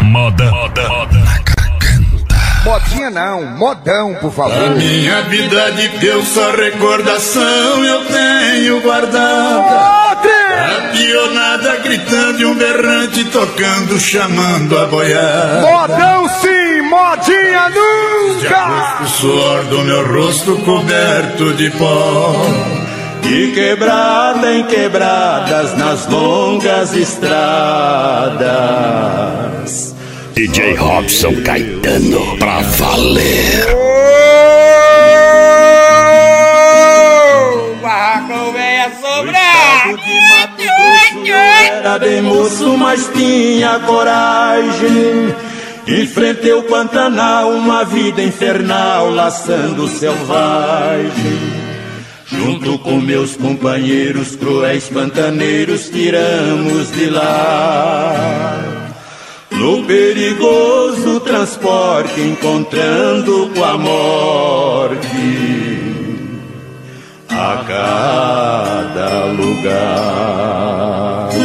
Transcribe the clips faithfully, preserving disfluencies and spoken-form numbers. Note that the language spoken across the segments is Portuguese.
moda, moda, moda na garganta. Modinha não, modão, por favor. A minha vida de Deus, só recordação eu tenho guardada. A pionada gritando e um berrante tocando, chamando a boiada. Modão sim, modinha nunca. O suor do meu rosto coberto de pó. De quebrada em quebradas nas longas estradas. D J Robson Caetano pra valer. O barraco veio a sobrar. De Mato Grosso eu era bem moço, mas tinha coragem. Enfrentei o Pantanal, uma vida infernal, laçando selvagem. Junto com meus companheiros cruéis pantaneiros, tiramos de lá. No perigoso transporte, encontrando com a morte a cada lugar.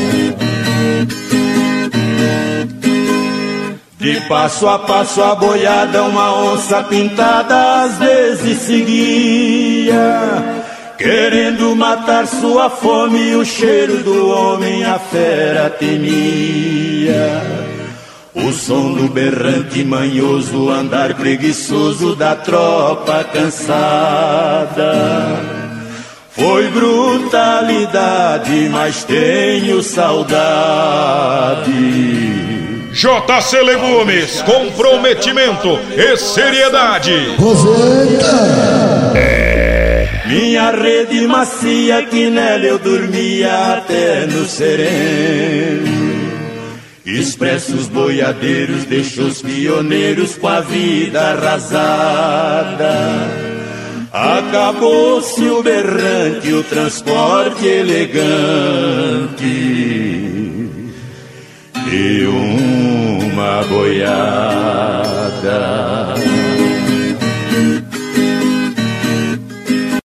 De passo a passo a boiada, uma onça pintada às vezes seguia, querendo matar sua fome, o cheiro do homem a fera temia. O som do berrante manhoso, o andar preguiçoso da tropa cansada. Foi brutalidade, mas tenho saudade. J C Legumes, comprometimento e seriedade. Roseta. É. Minha rede macia, que nela eu dormia até no sereno. Expressos boiadeiros, deixou os pioneiros com a vida arrasada. Acabou-se o berrante, o transporte elegante e uma boiada.